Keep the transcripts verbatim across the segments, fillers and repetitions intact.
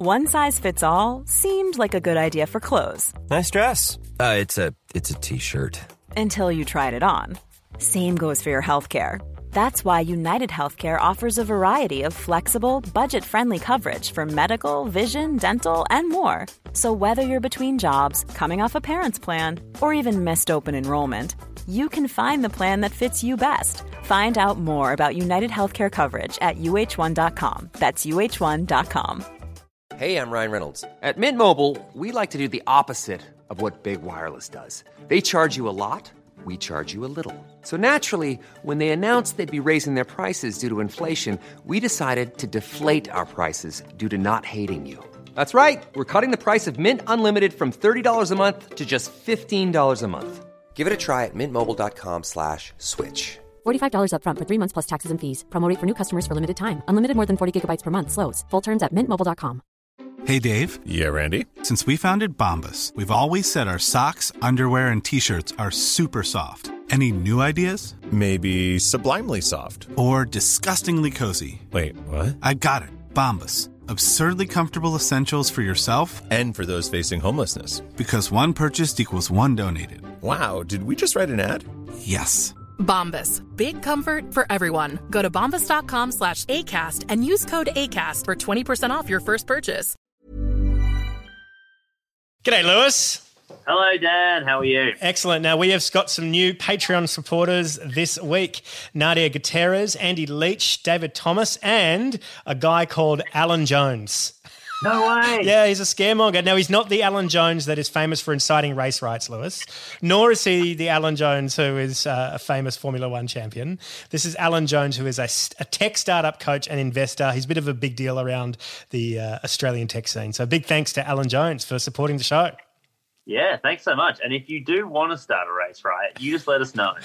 One size fits all seemed like a good idea for clothes. Nice dress. Uh, it's a it's a t-shirt. Until you tried it on. Same goes for your healthcare. That's why United Healthcare offers a variety of flexible, budget-friendly coverage for medical, vision, dental, and more. So whether you're between jobs, coming off a parent's plan, or even missed open enrollment, you can find the plan that fits you best. Find out more about United Healthcare coverage at U H one dot com. That's U H one dot com. Hey, I'm Ryan Reynolds. At Mint Mobile, we like to do the opposite of what Big Wireless does. They charge you a lot, we charge you a little. So naturally, when they announced they'd be raising their prices due to inflation, we decided to deflate our prices due to not hating you. That's right. We're cutting the price of Mint Unlimited from thirty dollars a month to just fifteen dollars a month. Give it a try at mintmobile.com slash switch. forty-five dollars up front for three months plus taxes and fees. Promo rate for new customers for limited time. Unlimited more than forty gigabytes per month. Slows full terms at mint mobile dot com. Hey, Dave. Yeah, Randy. Since we founded Bombas, we've always said our socks, underwear, and T-shirts are super soft. Any new ideas? Maybe sublimely soft. Or disgustingly cozy. Wait, what? I got it. Bombas. Absurdly comfortable essentials for yourself and for those facing homelessness. Because one purchased equals one donated. Wow, did we just write an ad? Yes. Bombas. Big comfort for everyone. Go to bombas.com slash ACAST and use code ACAST for twenty percent off your first purchase. G'day, Lewis. Hello, Dan. How are you? Excellent. Now, we have got some new Patreon supporters this week. Nadia Gutierrez, Andy Leach, David Thomas, and a guy called Alan Jones. No way. Yeah, he's a scaremonger. Now, he's not the Alan Jones that is famous for inciting race riots, Lewis, nor is he the Alan Jones who is uh, a famous Formula One champion. This is Alan Jones, who is a, a tech startup coach and investor. He's a bit of a big deal around the uh, Australian tech scene. So big thanks to Alan Jones for supporting the show. Yeah, thanks so much. And if you do want to start a race riot, you just let us know.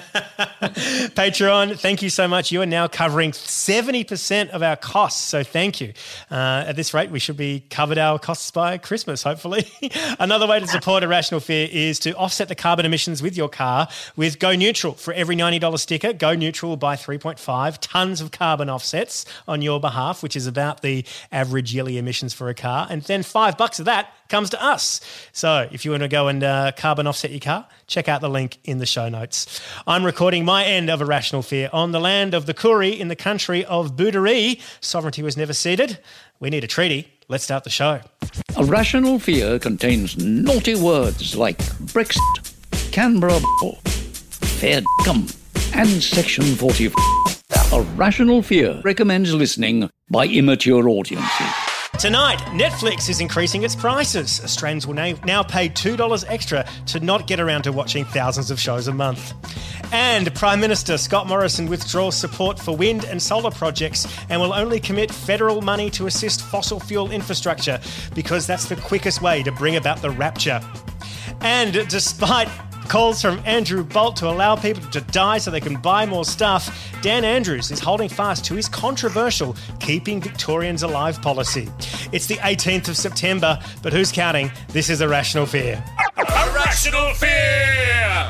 Patreon, thank you so much. You are now covering seventy percent of our costs, so thank you. Uh, at this rate, we should be covered our costs by Christmas, hopefully. Another way to support Irrational Fear is to offset the carbon emissions with your car with Go Neutral. For every ninety dollars sticker, Go Neutral will buy three point five tonnes of carbon offsets on your behalf, which is about the average yearly emissions for a car. And then five bucks of that comes to us. So if you want to go and uh, carbon offset your car, check out the link in the show notes. I'm recording my end of Irrational Fear on the land of the Koori in the country of Booderee. Sovereignty was never ceded. We need a treaty. Let's start the show. Irrational Fear contains naughty words like Brexit, Canberra, fair cum, and Section forty. Irrational Fear recommends listening by immature audiences. Tonight, Netflix is increasing its prices. Australians will now, now pay two dollars extra to not get around to watching thousands of shows a month. And Prime Minister Scott Morrison withdraws support for wind and solar projects and will only commit federal money to assist fossil fuel infrastructure because that's the quickest way to bring about the rapture. And despite calls from Andrew Bolt to allow people to die so they can buy more stuff, Dan Andrews is holding fast to his controversial Keeping Victorians Alive policy. It's the eighteenth of September, but who's counting? This is Irrational Fear. Irrational Fear!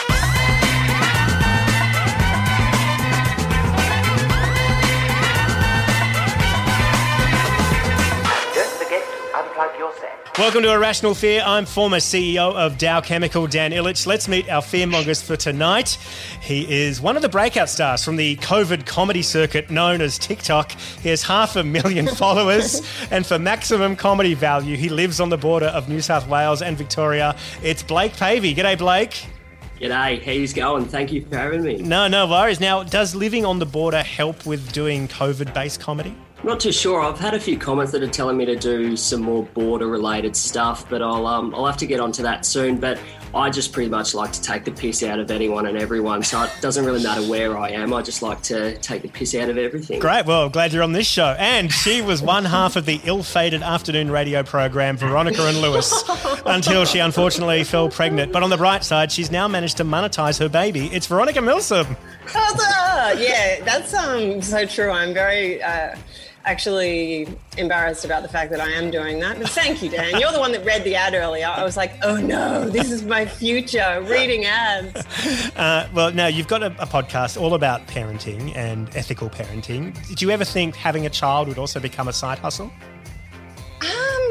Don't forget to unplug your set. Welcome to Irrational Fear. I'm former C E O of Dow Chemical, Dan Illich. Let's meet our fearmongers for tonight. He is one of the breakout stars from the COVID comedy circuit known as TikTok. He has half a million followers, and for maximum comedy value, he lives on the border of New South Wales and Victoria. It's Blake Pavey. G'day, Blake. G'day, how's going? Thank you for having me. No, no worries. Now, does living on the border help with doing COVID-based comedy? Not too sure. I've had a few comments that are telling me to do some more border-related stuff, but I'll um, I'll have to get onto that soon. But I just pretty much like to take the piss out of anyone and everyone, so it doesn't really matter where I am. I just like to take the piss out of everything. Great. Well, glad you're on this show. And she was one half of the ill-fated afternoon radio program, Veronica and Lewis, until she unfortunately fell pregnant. But on the bright side, she's now managed to monetize her baby. It's Veronica Milsom. Oh, yeah, that's um so true. I'm very... Uh, actually embarrassed about the fact that I am doing that. But thank you, Dan. You're the one that read the ad earlier. I was like, oh no, this is my future, reading ads. Uh, well, now you've got a, a podcast all about parenting and ethical parenting. Did you ever think having a child would also become a side hustle?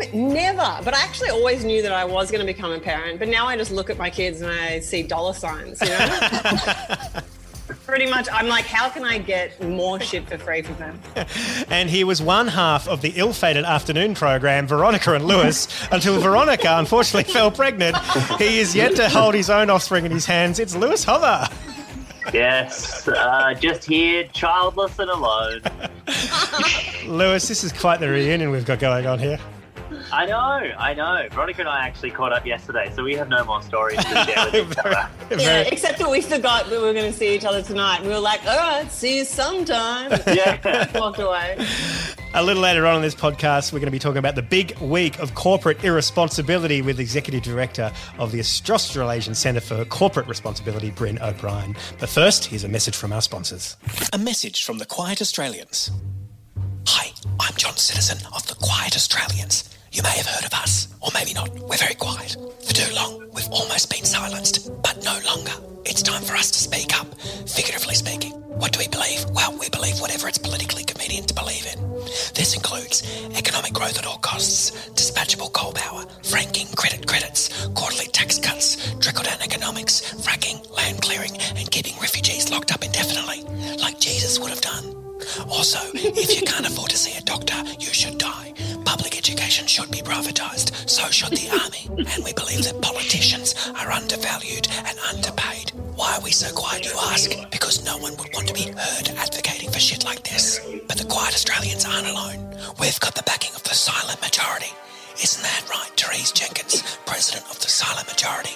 Ne- never. But I actually always knew that I was going to become a parent. But now I just look at my kids and I see dollar signs, you know? Pretty much, I'm like, how can I get more shit for free from them? And he was one half of the ill-fated afternoon program, Veronica and Lewis, until Veronica unfortunately fell pregnant. He is yet to hold his own offspring in his hands. It's Lewis Hover. Yes, uh, just here, childless and alone. Lewis, this is quite the reunion we've got going on here. I know, I know. Veronica and I actually caught up yesterday, so we have no more stories to share with each other. Yeah, except that we forgot that we were going to see each other tonight. We were like, all right, see you sometime. Yeah. Walked away. A little later on in this podcast, we're going to be talking about the big week of corporate irresponsibility with Executive Director of the Australasian Centre for Corporate Responsibility, Bryn O'Brien. But first, here's a message from our sponsors. A message from the Quiet Australians. Hi, I'm John Citizen of the Quiet Australians. You may have heard of us, or maybe not. We're very quiet. For too long, we've almost been silenced, but no longer. It's time for us to speak up, figuratively speaking. What do we believe? Well, we believe whatever it's politically convenient to believe in. This includes economic growth at all costs, dispatchable coal power, franking credit credits, quarterly tax cuts, trickle-down economics, fracking, land clearing, and keeping refugees locked up indefinitely, like Jesus would have done. Also, if you can't afford to see a doctor, you should die. Public education should be privatised, so should the army. And we believe that politicians are undervalued and underpaid. Why are we so quiet, you ask? Because no one would want to be heard advocating for shit like this. But the Quiet Australians aren't alone. We've got the backing of the silent majority. Isn't that right, Therese Jenkins, President of the Silent Majority?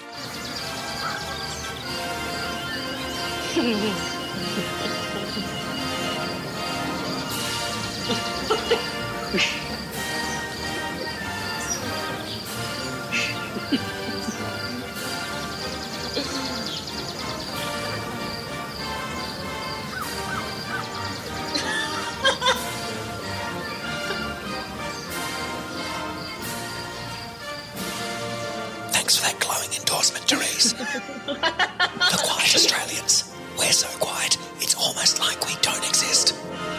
Thanks for that glowing endorsement, Therese. The Quiet Australians. We're so quiet, it's almost like we don't exist.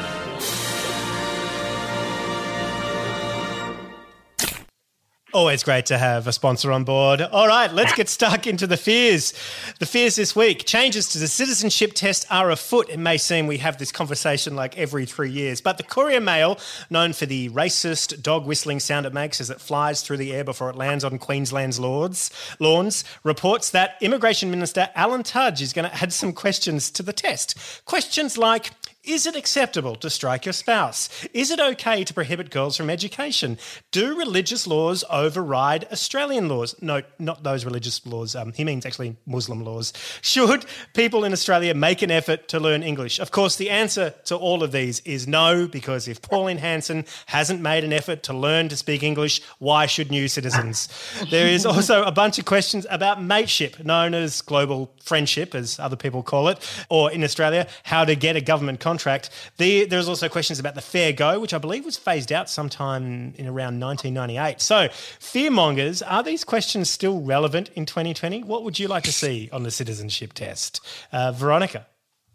Always great to have a sponsor on board. All right, let's get stuck into the fears. The fears this week. Changes to the citizenship test are afoot. It may seem we have this conversation like every three years, but the Courier Mail, known for the racist dog whistling sound it makes as it flies through the air before it lands on Queensland's lawns, lawns reports that Immigration Minister Alan Tudge is going to add some questions to the test. Questions like, is it acceptable to strike your spouse? Is it okay to prohibit girls from education? Do religious laws override Australian laws? No, not those religious laws. Um, he means actually Muslim laws. Should people in Australia make an effort to learn English? Of course, the answer to all of these is no, because if Pauline Hanson hasn't made an effort to learn to speak English, why should new citizens? There is also a bunch of questions about mateship, known as global friendship, as other people call it, or in Australia, how to get a government contract. Contract. The, there's also questions about the fair go, which I believe was phased out sometime in around nineteen ninety-eight. So, fearmongers, are these questions still relevant in twenty twenty? What would you like to see on the citizenship test? Uh, Veronica?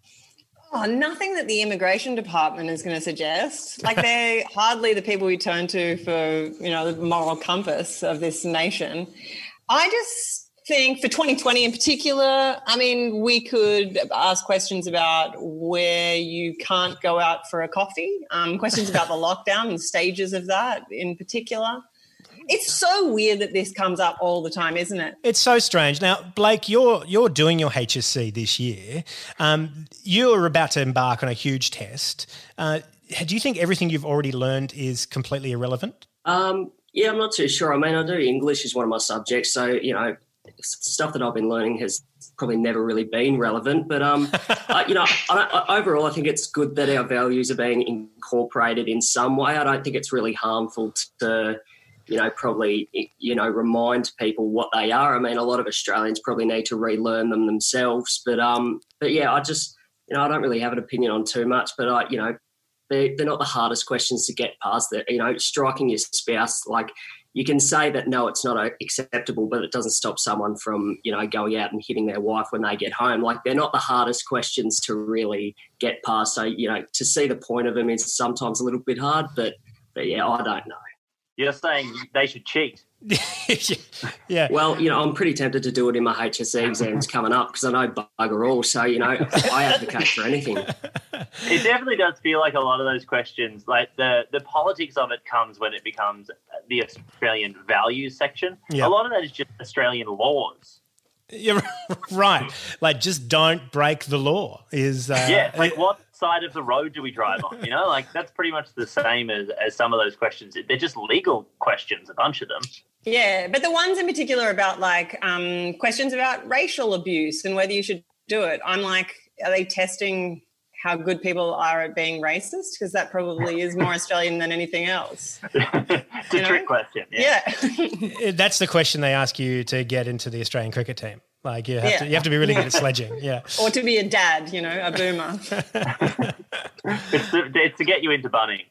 Oh, nothing that the immigration department is going to suggest. Like, they're hardly the people we turn to for, you know, the moral compass of this nation. I just think for twenty twenty in particular, I mean, we could ask questions about where you can't go out for a coffee, um, questions about the lockdown and stages of that in particular. It's so weird that this comes up all the time, isn't it? It's so strange. Now, Blake, you're you're doing your H S C this year. Um, you're about to embark on a huge test. Uh, do you think everything you've already learned is completely irrelevant? Um, yeah, I'm not too sure. I mean, I do English is one of my subjects, so, you know, stuff that I've been learning has probably never really been relevant. But, um, I, you know, I, I, overall, I think it's good that our values are being incorporated in some way. I don't think it's really harmful to, you know, probably, you know, remind people what they are. I mean, a lot of Australians probably need to relearn them themselves. But, um, but yeah, I just, you know, I don't really have an opinion on too much. But, I, you know, they're, they're not the hardest questions to get past. That, you know, striking your spouse, like, you can say that, no, it's not acceptable, but it doesn't stop someone from, you know, going out and hitting their wife when they get home. Like, they're not the hardest questions to really get past. So, you know, to see the point of them is sometimes a little bit hard, but, but yeah, I don't know. You're saying they should cheat. Yeah. Well, you know, I'm pretty tempted to do it in my H S C exams coming up because I know bugger all. So, you know, I advocate for anything. It definitely does feel like a lot of those questions, like the, the politics of it comes when it becomes the Australian values section. Yeah. A lot of that is just Australian laws. Yeah, right. Like, just don't break the law is... Uh, yeah, like what side of the road do we drive on? You know, like that's pretty much the same as, as some of those questions. They're just legal questions, a bunch of them. Yeah, but the ones in particular about like um, questions about racial abuse and whether you should do it, I'm like, are they testing how good people are at being racist? Because that probably is more Australian than anything else. It's a you know? trick question. Yeah. yeah. That's the question they ask you to get into the Australian cricket team. Like you have Yeah. to, you have to be really good at sledging. Yeah. Or to be a dad, you know, a boomer. It's to, it's to get you into Bunnings.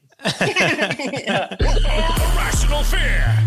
Irrational fear.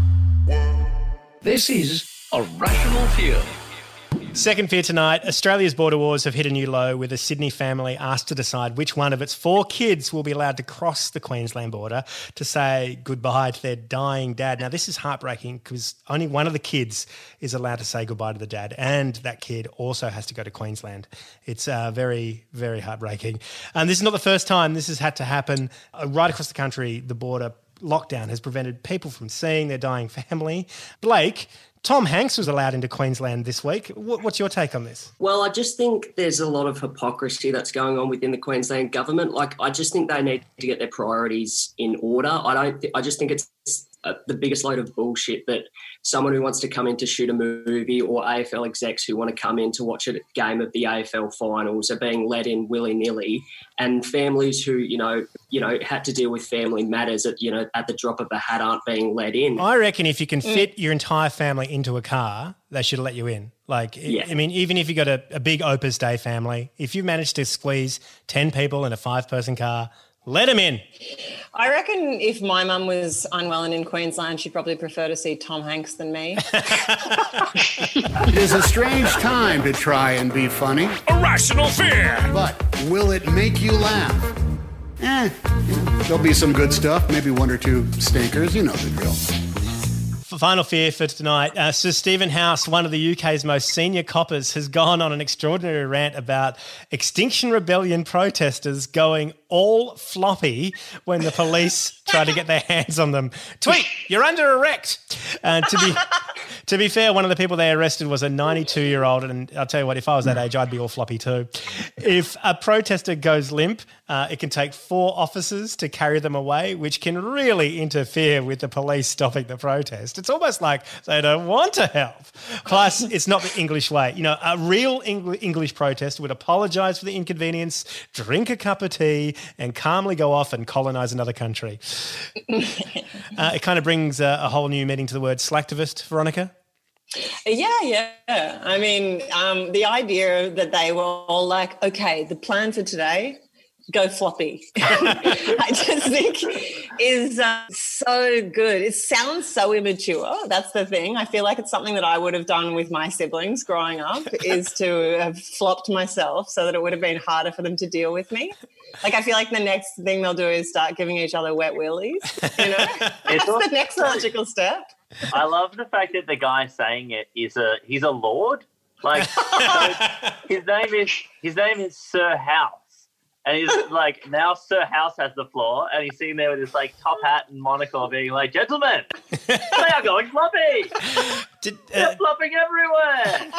This is Irrational Fear. Second fear tonight, Australia's border wars have hit a new low with a Sydney family asked to decide which one of its four kids will be allowed to cross the Queensland border to say goodbye to their dying dad. Now, this is heartbreaking because only one of the kids is allowed to say goodbye to the dad, and that kid also has to go to Queensland. It's uh, very, very heartbreaking. And this is not the first time this has had to happen. Uh, right across the country, the border lockdown has prevented people from seeing their dying family. Blake, Tom Hanks was allowed into Queensland this week. What's your take on this? Well, I just think there's a lot of hypocrisy that's going on within the Queensland government. Like, I just think they need to get their priorities in order. I don't. Th- I just think it's uh, the biggest load of bullshit that someone who wants to come in to shoot a movie or A F L execs who want to come in to watch a game of the A F L finals are being let in willy-nilly, and families who, you know, you know, had to deal with family matters at, you know, at the drop of a hat aren't being let in. I reckon if you can fit your entire family into a car, they should let you in. Like, Yeah. I mean, even if you got a, a big Opus Day family, if you manage to squeeze ten people in a five-person car, let them in. I reckon if my mum was unwell and in Queensland, she'd probably prefer to see Tom Hanks than me. It is a strange time to try and be funny. Irrational fear. But will it make you laugh? Eh, you know, there'll be some good stuff, maybe one or two stinkers, you know the drill. Final fear for tonight. Uh, Sir Stephen House, one of the U K's most senior coppers, has gone on an extraordinary rant about Extinction Rebellion protesters going all floppy when the police try to get their hands on them. Tweet, you're under arrest. Uh, to be to be fair, one of the people they arrested was a ninety-two-year-old, and I'll tell you what, if I was that age, I'd be all floppy too. If a protester goes limp, uh, it can take four officers to carry them away, which can really interfere with the police stopping the protest. It's almost like they don't want to help. Plus, it's not the English way. You know, a real Eng- English protest would apologise for the inconvenience, drink a cup of tea, and calmly go off and colonise another country. uh, it kind of brings uh, a whole new meaning to the word slacktivist, Veronica. Yeah, yeah. I mean, um, the idea that they were all like, okay, the plan for today, go floppy. I just think is uh, so good. It sounds so immature. That's the thing. I feel like it's something that I would have done with my siblings growing up is to have flopped myself so that it would have been harder for them to deal with me. Like, I feel like the next thing they'll do is start giving each other wet willies, you know? That's the next logical step. I love the fact that the guy saying it is a he's a lord. Like so his name is his name is Sir House. And he's like, now Sir House has the floor, and he's sitting there with his like top hat and monocle being like, gentlemen, they are going floppy. Did, uh, They're flopping everywhere.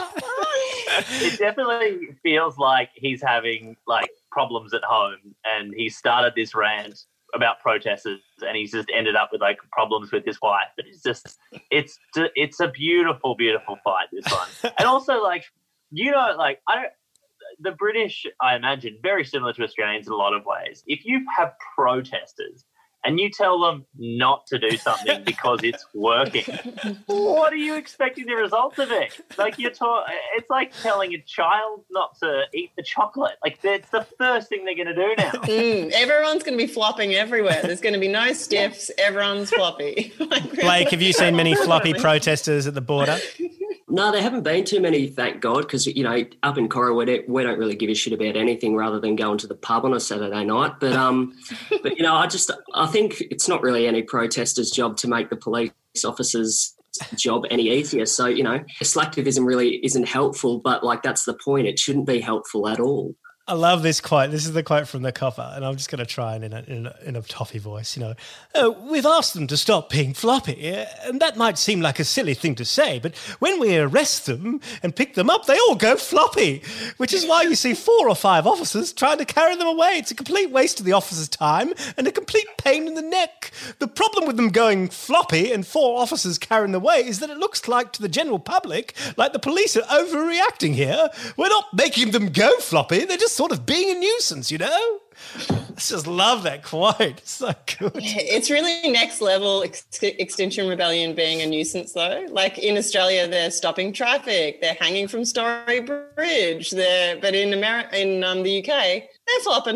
It definitely feels like he's having like problems at home, and he started this rant about protesters, and he's just ended up with like problems with his wife. But it's just, it's it's a beautiful, beautiful fight, this one. And also, like, you know, like I don't. The British, I imagine, very similar to Australians in a lot of ways. If you have protesters and you tell them not to do something because it's working, what are you expecting the results of it? Like you're ta- it's like telling a child not to eat the chocolate. Like that's the first thing they're going to do now. Mm, everyone's going to be flopping everywhere. There's going to be no stiffs. Everyone's floppy. Like, Blake, have you seen many floppy protesters at the border? No, there haven't been too many, thank God, because, you know, up in Cora, we don't, we don't really give a shit about anything rather than going to the pub on a Saturday night. But, um, but you know, I just I think it's not really any protester's job to make the police officers' job any easier. So, you know, selectivism really isn't helpful, but, like, that's the point. It shouldn't be helpful at all. I love this quote. This is the quote from the copper, and I'm just going to try it in a, in a, in a toffee voice. You know, oh, we've asked them to stop being floppy, and that might seem like a silly thing to say, but when we arrest them and pick them up, they all go floppy, which is why you see four or five officers trying to carry them away. It's a complete waste of the officer's time and a complete pain in the neck. The problem with them going floppy and four officers carrying them away is that it looks like to the general public like the police are overreacting here. We're not making them go floppy. They're just sort of being a nuisance, you know? I just love that quote. It's so good. Yeah, it's really next level ex- Extinction Rebellion being a nuisance, though. Like in Australia, they're stopping traffic, they're hanging from Story Bridge, they're, but in America, in um, the U K, they're flopping.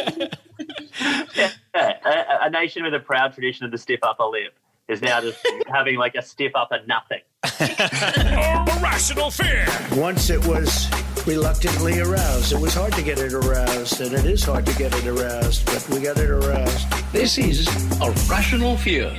yeah, a, a nation with a proud tradition of the stiff upper lip is now just having like a stiff upper nothing. Irrational fear. Once it was reluctantly aroused. It was hard to get it aroused, and it is hard to get it aroused, but we got it aroused. This is Irrational Fear.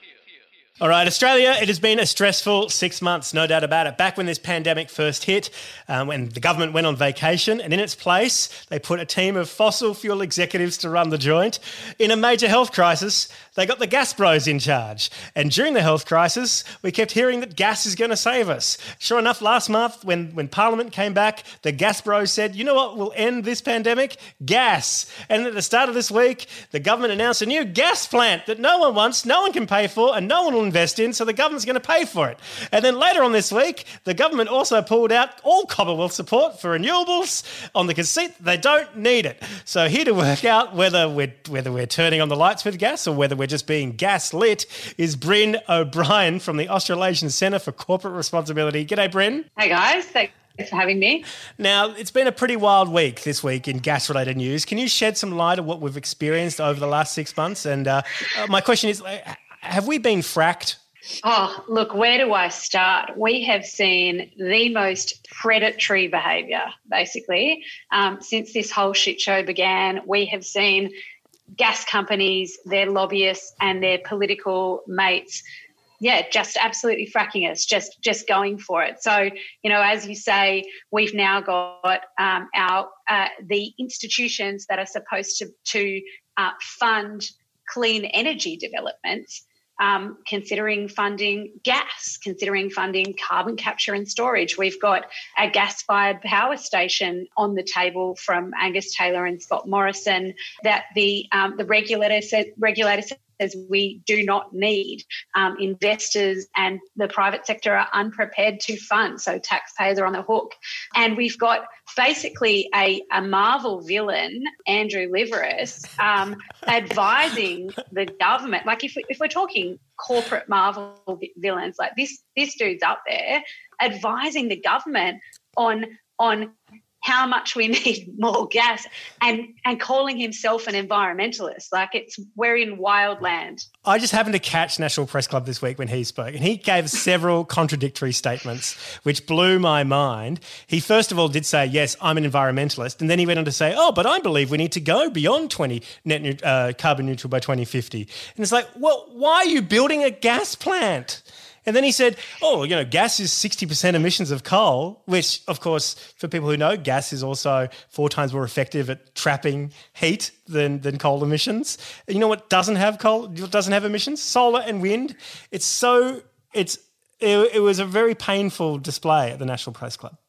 All right, Australia, it has been a stressful six months, no doubt about it. Back when this pandemic first hit, um, when the government went on vacation, and in its place, they put a team of fossil fuel executives to run the joint. In a major health crisis, they got the gas bros in charge. And during the health crisis, we kept hearing that gas is going to save us. Sure enough, last month, when, when Parliament came back, the gas bros said, you know what will end this pandemic? Gas. And at the start of this week, the government announced a new gas plant that no one wants, no one can pay for, and no one will invest in, so the government's going to pay for it. And then later on this week, the government also pulled out all Commonwealth support for renewables on the conceit they don't need it. So here to work out whether we're, whether we're turning on the lights with gas or whether we're just being gas lit is Bryn O'Brien from the Australasian Centre for Corporate Responsibility. G'day, Bryn. Hey, guys. Thanks for having me. Now, it's been a pretty wild week this week in gas-related news. Can you shed some light on what we've experienced over the last six months? And uh, my question is, have we been fracked? Oh, look, where do I start? We have seen the most predatory behaviour, basically. Um, since this whole shit show began, we have seen gas companies, their lobbyists and their political mates, yeah, just absolutely fracking us, just just going for it. So, you know, as you say, we've now got um, our uh, the institutions that are supposed to, to uh, fund clean energy developments, Um, considering funding gas, considering funding carbon capture and storage. We've got a gas-fired power station on the table from Angus Taylor and Scott Morrison that the um, the regulator said regulator says we do not need. Um, investors and the private sector are unprepared to fund, so taxpayers are on the hook. And we've got basically a, a Marvel villain, Andrew Liveris, um, advising the government. Like if, we, if we're talking corporate Marvel villains, like this this dude's up there advising the government on on how much we need more gas and, and calling himself an environmentalist. Like it's we're in wild land. I just happened to catch National Press Club this week when he spoke, and he gave several contradictory statements, which blew my mind. He first of all did say, yes, I'm an environmentalist, and then he went on to say, oh, but I believe we need to go beyond twenty net uh, carbon neutral by twenty fifty. And it's like, well, why are you building a gas plant? And then he said, oh, you know, gas is sixty percent emissions of coal, which, of course, for people who know, gas is also four times more effective at trapping heat than, than coal emissions. And you know what doesn't have coal, doesn't have emissions? Solar and wind. It's so, it's, it, it was a very painful display at the National Press Club.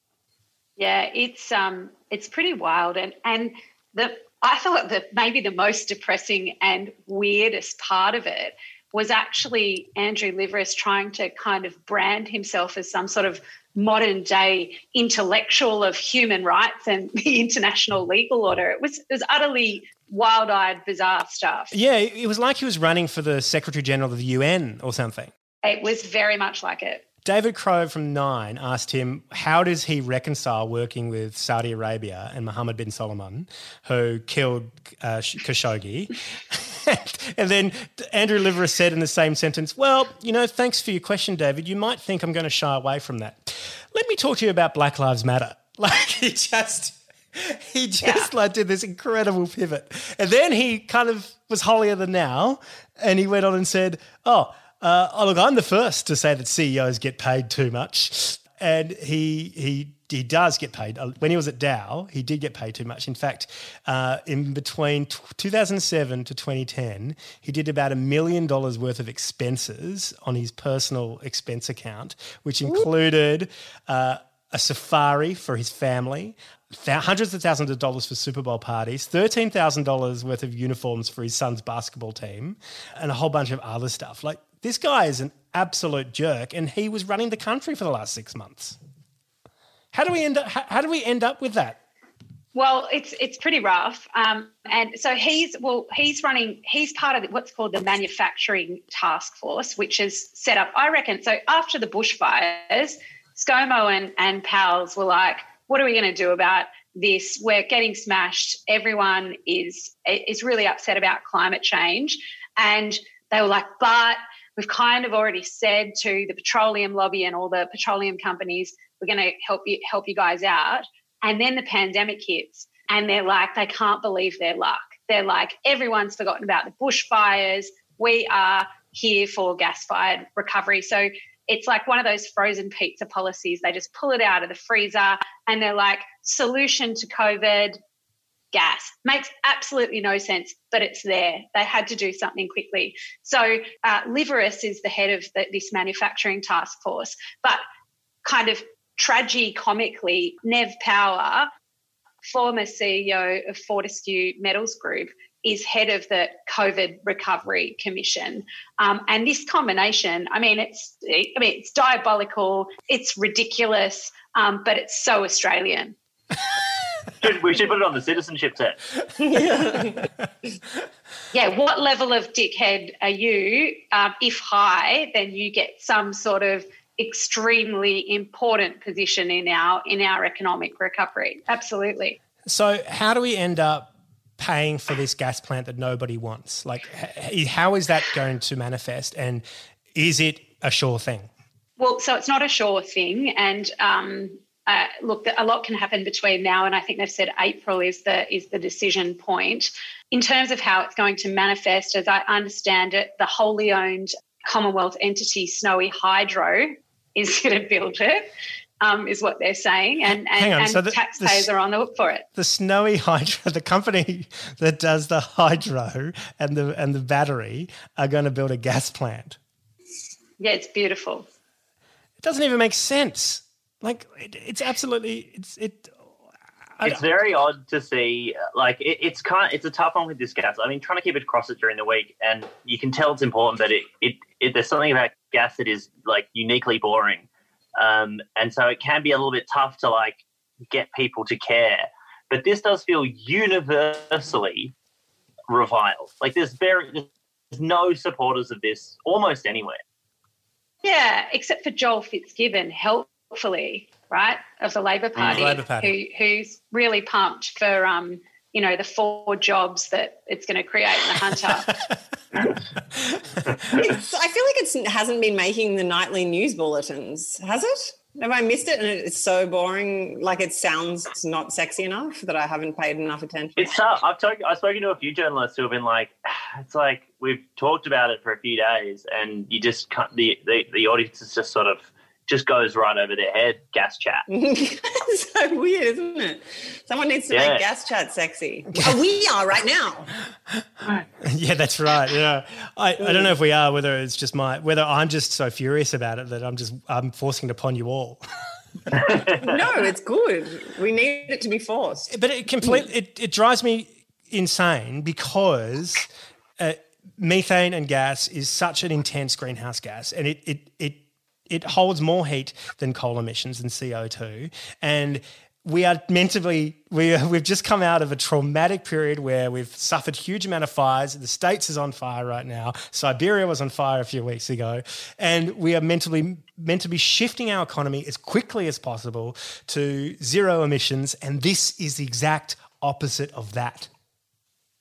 Yeah, it's um, it's pretty wild. And, and the I thought that maybe the most depressing and weirdest part of it was actually Andrew Liveris trying to kind of brand himself as some sort of modern day intellectual of human rights and the international legal order. It was, it was utterly wild-eyed, bizarre stuff. Yeah, it was like he was running for the Secretary General of the U N or something. It was very much like it. David Crowe from Nine asked him, how does he reconcile working with Saudi Arabia and Mohammed bin Salman, who killed uh, Khashoggi? And then Andrew Liveris said in the same sentence, well, you know, thanks for your question, David. You might think I'm going to shy away from that. let me talk to you about Black Lives Matter. Like he just, he just yeah. like did this incredible pivot. And then he kind of was holier than thou and he went on and said, oh, uh, oh look, I'm the first to say that C E Os get paid too much. And he he he does get paid. When he was at Dow, he did get paid too much. In fact, uh, in between two thousand seven to twenty ten, he did about a million dollars worth of expenses on his personal expense account, which included uh, a safari for his family, th- hundreds of thousands of dollars for Super Bowl parties, thirteen thousand dollars worth of uniforms for his son's basketball team, and a whole bunch of other stuff. Like, this guy is an absolute jerk, and he was running the country for the last six months. How do we end up? How, how do we end up with that? Well, it's it's pretty rough. Um, and so he's well, he's running. He's part of what's called the Manufacturing Task Force, which is set up, I reckon. So after the bushfires, ScoMo and and pals were like, "What are we going to do about this? We're getting smashed. Everyone is is really upset about climate change," and they were like, "But we've kind of already said to the petroleum lobby and all the petroleum companies, we're going to help you help you guys out." And then the pandemic hits and they're like, they can't believe their luck. They're like, everyone's forgotten about the bushfires. We are here for gas-fired recovery. So it's like one of those frozen pizza policies. They just pull it out of the freezer and they're like, solution to COVID, gas. Makes absolutely no sense, but it's there. They had to do something quickly. So uh, Liveris is the head of the, this manufacturing task force, but kind of tragicomically, Nev Power, former C E O of Fortescue Metals Group, is head of the COVID Recovery Commission. Um, and this combination, I mean, it's I mean, it's diabolical, it's ridiculous, um, but it's so Australian. We should put it on the citizenship test. Yeah, what level of dickhead are you? Um, if high, then you get some sort of extremely important position in our in our economic recovery. Absolutely. So how do we end up paying for this gas plant that nobody wants? Like, how is that going to manifest, and is it a sure thing? Well, so it's not a sure thing, and um, uh, look, a lot can happen between now and I think they've said April is the is the decision point. In terms of how it's going to manifest, as I understand it, the wholly owned Commonwealth entity Snowy Hydro is going to build it, um, is what they're saying, and, and, on, and so the, taxpayers the, are on the hook for it. The Snowy Hydro, the company that does the hydro and the and the battery, are going to build a gas plant. Yeah, it's beautiful. It doesn't even make sense. Like, it, it's absolutely it's it. I It's very odd to see. Like, it, it's kind. Of, it's a tough one with this gas. I mean, trying to keep it across it during the week, and you can tell it's important, but it it, it there's something about gas that is like uniquely boring, um, and so it can be a little bit tough to like get people to care. But this does feel universally reviled. Like, there's very there's no supporters of this almost anywhere. Yeah, except for Joel Fitzgibbon, helpfully, right, of the Labor Party, mm, Labor Party. Who, who's really pumped for, um, you know, the four jobs that it's going to create in the Hunter. It's, I feel like it hasn't been making the nightly news bulletins, has it? Have I missed it? And it's so boring, like it sounds not sexy enough that I haven't paid enough attention. It's tough. I've talked. I've spoken to a few journalists who have been like, it's like we've talked about it for a few days, and you just can't, the the the audience is just sort of just goes right over their head. Gas chat. It's so weird, isn't it? Someone needs to Yeah. make gas chat sexy. Oh, we are right now. Yeah, that's right. Yeah, I, I don't know if we are. Whether it's just my whether I'm just so furious about it that I'm just I'm forcing it upon you all. No, it's good. We need it to be forced. But it completely it, it drives me insane because uh, methane and gas is such an intense greenhouse gas, and it it it it holds more heat than coal emissions and C O two, and we are meant to be, we are, we've just come out of a traumatic period where we've suffered huge amount of fires. The States is on fire right now. Siberia was on fire a few weeks ago. And we are meant to be, meant to be shifting our economy as quickly as possible to zero emissions. And this is the exact opposite of that.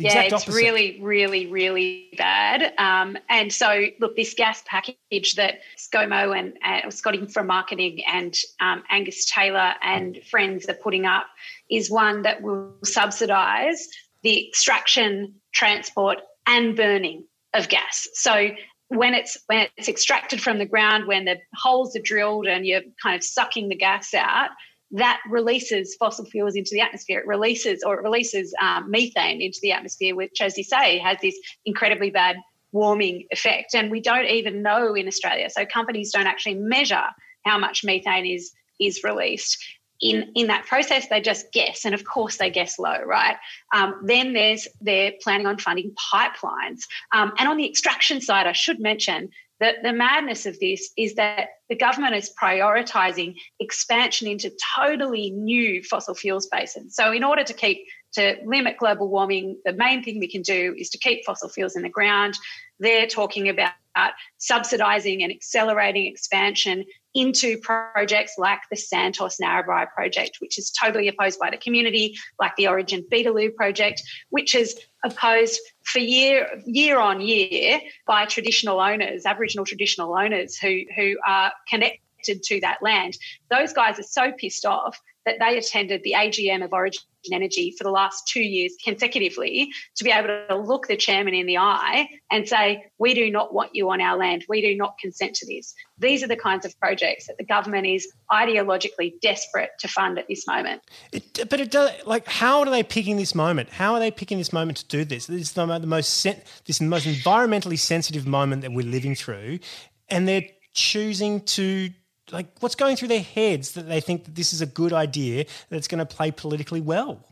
The yeah, exact it's opposite. really, really, really bad. Um, and so, look, this gas package that ScoMo and uh, Scotty from marketing and um, Angus Taylor and friends are putting up is one that will subsidise the extraction, transport and burning of gas. So when it's when it's extracted from the ground, when the holes are drilled and you're kind of sucking the gas out, that releases fossil fuels into the atmosphere. It releases or it releases um, methane into the atmosphere, which, as you say, has this incredibly bad warming effect. And we don't even know in Australia. So companies don't actually measure how much methane is is released. In, in that process, they just guess, and of course they guess low, right? Um, then there's they're planning on funding pipelines. Um, and on the extraction side, I should mention that the madness of this is that the government is prioritising expansion into totally new fossil fuels basins. So in order to keep to limit global warming, the main thing we can do is to keep fossil fuels in the ground. They're talking about subsidising and accelerating expansion into projects like the Santos Narrabri project, which is totally opposed by the community, like the Origin Beetaloo project, which is opposed for year year on year by traditional owners, Aboriginal traditional owners who, who are connected to that land. Those guys are so pissed off that they attended the A G M of Origin Energy for the last two years consecutively to be able to look the chairman in the eye and say, we do not want you on our land. We do not consent to this. These are the kinds of projects that the government is ideologically desperate to fund at this moment. It, but it does, like, how are they picking this moment? How are they picking this moment to do this? This is the, the most sen- this is the most environmentally sensitive moment that we're living through, and they're choosing to. Like, what's going through their heads that they think that this is a good idea, that it's going to play politically well?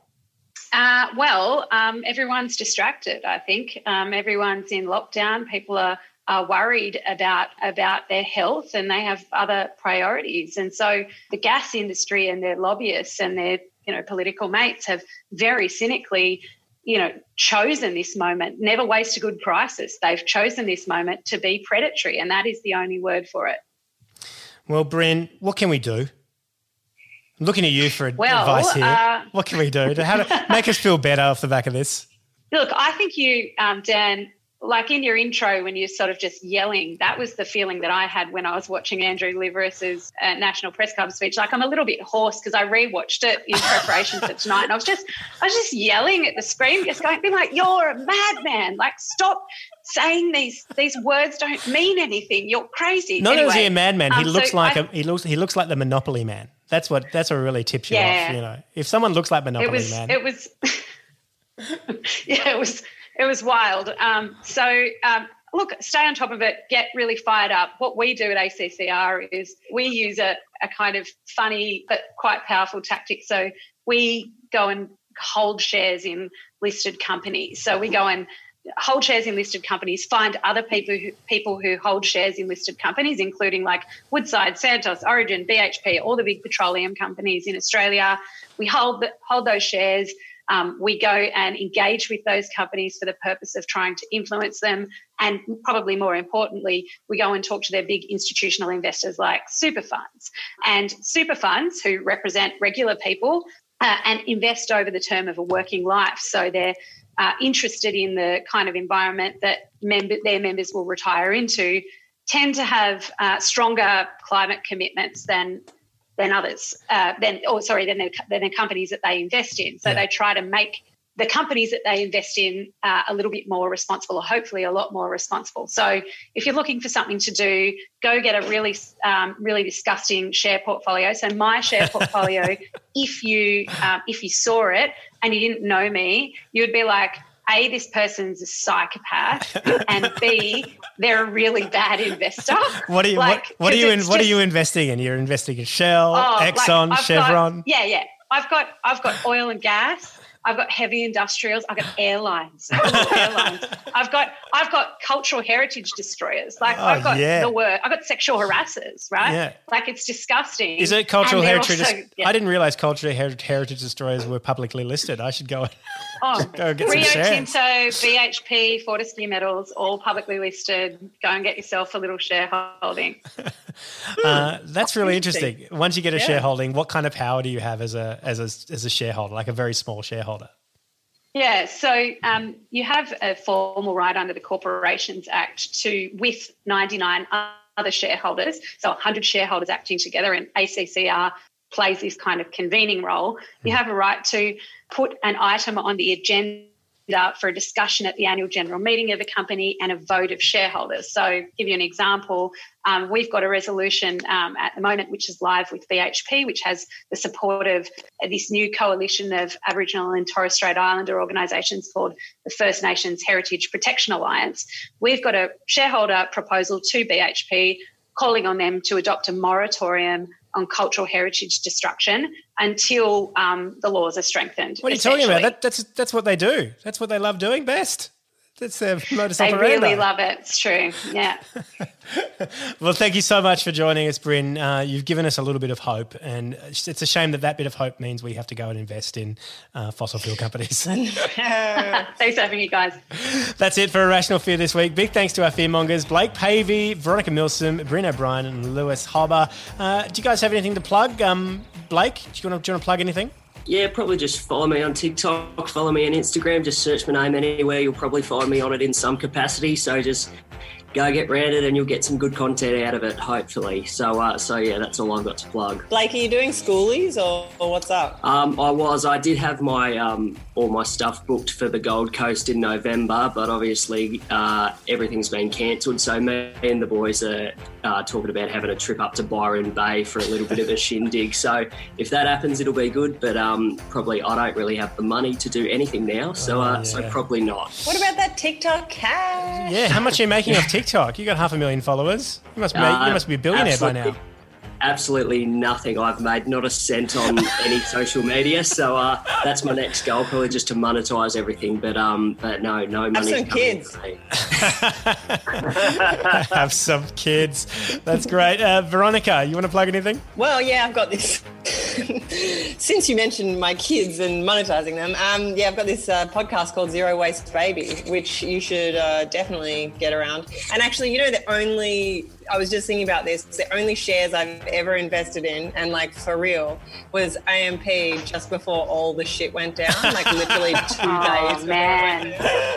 Uh, well, um, everyone's distracted, I think. Um, everyone's in lockdown. People are, are worried about, about their health and they have other priorities. And so the gas industry and their lobbyists and their, you know, political mates have very cynically, you know, chosen this moment. Never waste a good crisis. They've chosen this moment to be predatory, and that is the only word for it. Well, Bren, what can we do? I'm looking at you for well, advice here. Uh, what can we do to, how to make us feel better off the back of this? Look, I think you, um, Dan, like in your intro when you're sort of just yelling, that was the feeling that I had when I was watching Andrew Liveris's uh, National Press Club speech. Like, I'm a little bit hoarse because I rewatched it in preparation for tonight, and I was just, I was just yelling at the screen, just going, being like, "You're a madman! Like, stop saying these these words don't mean anything. You're crazy." Not anyway, only is he a madman, he um, looks so like I, a he looks he looks like the Monopoly man. That's what that's what really tips you Yeah. off. You know, if someone looks like Monopoly it was, man, it was, yeah, it was. It was wild. Um, so, um, look, stay on top of it, get really fired up. What we do at A C C R is we use a, a kind of funny but quite powerful tactic. So we go and hold shares in listed companies. So we go and hold shares in listed companies, find other people who, people who hold shares in listed companies, including like Woodside, Santos, Origin, B H P, all the big petroleum companies in Australia. We hold the, hold those shares. Um, we go and engage with those companies for the purpose of trying to influence them. And probably more importantly, we go and talk to their big institutional investors like super funds. And super funds who represent regular people uh, and invest over the term of a working life. So they're uh, interested in the kind of environment that member, their members will retire into, tend to have uh, stronger climate commitments than than others, uh, than, oh, sorry, than the, than the companies that they invest in. So Yeah. they try to make the companies that they invest in uh, a little bit more responsible, or hopefully a lot more responsible. So if you're looking for something to do, go get a really, um, really disgusting share portfolio. So my share portfolio, if you um, if you saw it and you didn't know me, you would be like, A, this person's a psychopath, and B, they're a really bad investor. what are you like, what, what are you in, it's what are just- you investing in? You're investing in Shell, Oh, like, Exxon, I've Chevron. Got, yeah, yeah. I've got I've got oil and gas. I've got heavy industrials. I've got airlines. airlines. I've got I've got cultural heritage destroyers. Like Oh, I've got yeah. the word. I've got sexual harassers. Right. Yeah. Like it's disgusting. Is it cultural And they're heritage? also- yeah. I didn't realize cultural her- heritage destroyers were publicly listed. I should go. Oh, Go get some Rio shares. Tinto, B H P, Fortescue Metals, all publicly listed. Go and get yourself a little shareholding. Uh, that's really interesting. Once you get a Yeah. shareholding, what kind of power do you have as a as a as a shareholder, like a very small shareholder? Yeah, so um, you have a formal right under the Corporations Act to, with ninety-nine other shareholders, so one hundred shareholders acting together, and A C C R plays this kind of convening role. You have a right to put an item on the agenda for a discussion at the annual general meeting of the company and a vote of shareholders. So give you an example, um, we've got a resolution um, at the moment which is live with B H P, which has the support of this new coalition of Aboriginal and Torres Strait Islander organisations called the First Nations Heritage Protection Alliance. We've got a shareholder proposal to B H P calling on them to adopt a moratorium on cultural heritage destruction until um, the laws are strengthened. What are you talking about? That, that's that's what they do. That's what they love doing best. That's their modus they operandi. They really love it. It's true. Yeah. Well, thank you so much for joining us, Bryn. Uh, you've given us a little bit of hope, and it's a shame that that bit of hope means we have to go and invest in uh, fossil fuel companies. Thanks for having you guys. That's it for Irrational Fear this week. Big thanks to our fearmongers, Blake Pavey, Veronica Milsom, Bryn O'Brien and Lewis Hobber. Uh, do you guys have anything to plug? Um, Blake, do you want to, do you want to plug anything? Yeah, probably just follow me on TikTok, follow me on Instagram, just search my name anywhere. You'll probably find me on it in some capacity. So just go get branded and you'll get some good content out of it, hopefully. So, uh, so yeah, that's all I've got to plug. Blake, are you doing schoolies or, or what's up? Um, I was. I did have my um, all my stuff booked for the Gold Coast in November, but obviously uh, everything's been cancelled. So me and the boys are uh, talking about having a trip up to Byron Bay for a little bit of a shindig. So if that happens, it'll be good. But um, probably I don't really have the money to do anything now, so uh, oh, yeah. so probably not. What about that TikTok cash? Yeah, how much are you making off TikTok? You got half a million followers. You must be, uh, you must be a billionaire by now. Absolutely nothing. I've made not a cent on any social media, so uh, that's my next goal, probably just to monetize everything. But um, but no, no money. Have some kids. Have some kids. That's great. Uh, Veronica, you want to plug anything? Well, yeah, I've got this. Since you mentioned my kids and monetizing them, um, yeah, I've got this uh, podcast called Zero Waste Baby, which you should uh, definitely get around. And actually, you know, the only, I was just thinking about this, the only shares I've ever invested in, and like for real, was A M P just before all the shit went down, like literally two oh, days. Man.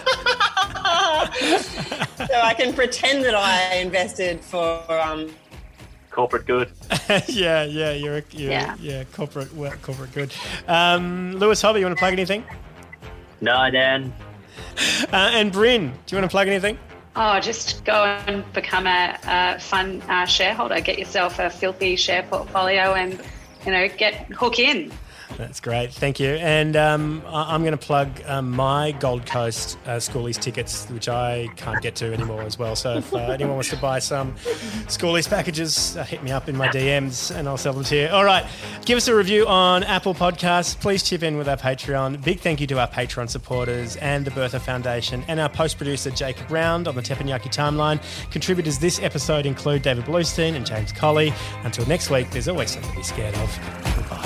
So I can pretend that I invested for... Um, corporate good. yeah, yeah, you're, a, you're yeah, yeah, corporate, well, corporate good. Um, Lewis Hobber, you want to plug anything? No, Dan. Uh, and Bryn, do you want to plug anything? Oh, just go and become a, a fun uh, shareholder. Get yourself a filthy share portfolio and, you know, get hook in. That's great. Thank you. And um, I'm going to plug um, my Gold Coast uh, Schoolies tickets, which I can't get to anymore as well. So if uh, anyone wants to buy some Schoolies packages, uh, hit me up in my D Ms and I'll sell them to you. All right. Give us a review on Apple Podcasts. Please chip in with our Patreon. Big thank you to our Patreon supporters and the Bertha Foundation and our post-producer Jacob Round on the Teppanyaki Timeline. Contributors this episode include David Bluestein and James Colley. Until next week, there's always something to be scared of. Goodbye.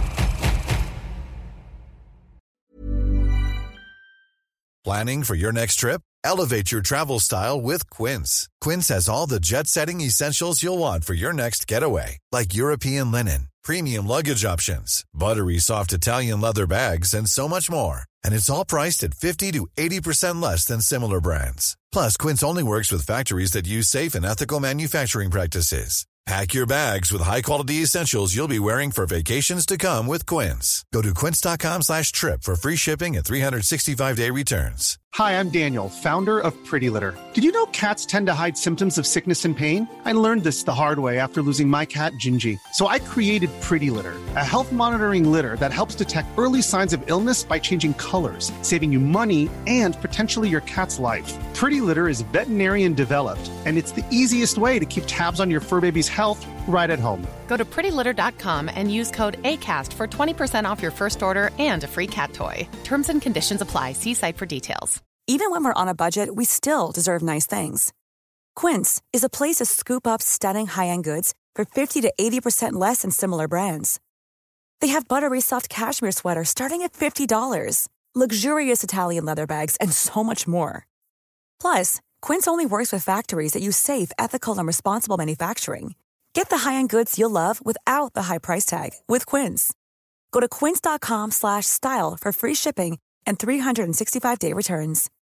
Planning for your next trip? Elevate your travel style with Quince. Quince has all the jet-setting essentials you'll want for your next getaway, like European linen, premium luggage options, buttery soft Italian leather bags, and so much more. And it's all priced at fifty to eighty percent less than similar brands. Plus, Quince only works with factories that use safe and ethical manufacturing practices. Pack your bags with high-quality essentials you'll be wearing for vacations to come with Quince. Go to quince.com slash trip for free shipping and three sixty-five day returns. Hi, I'm Daniel, founder of Pretty Litter. Did you know cats tend to hide symptoms of sickness and pain? I learned this the hard way after losing my cat, Gingy. So I created Pretty Litter, a health monitoring litter that helps detect early signs of illness by changing colors, saving you money and potentially your cat's life. Pretty Litter is veterinarian developed, and it's the easiest way to keep tabs on your fur baby's health right at home. Go to pretty litter dot com and use code ACAST for twenty percent off your first order and a free cat toy. Terms and conditions apply. See site for details. Even when we're on a budget, we still deserve nice things. Quince is a place to scoop up stunning high-end goods for fifty to eighty percent less than similar brands. They have buttery soft cashmere sweaters starting at fifty dollars, luxurious Italian leather bags, and so much more. Plus, Quince only works with factories that use safe, ethical, and responsible manufacturing. Get the high-end goods you'll love without the high price tag with Quince. Go to quince.com slash style for free shipping and three hundred sixty-five day returns.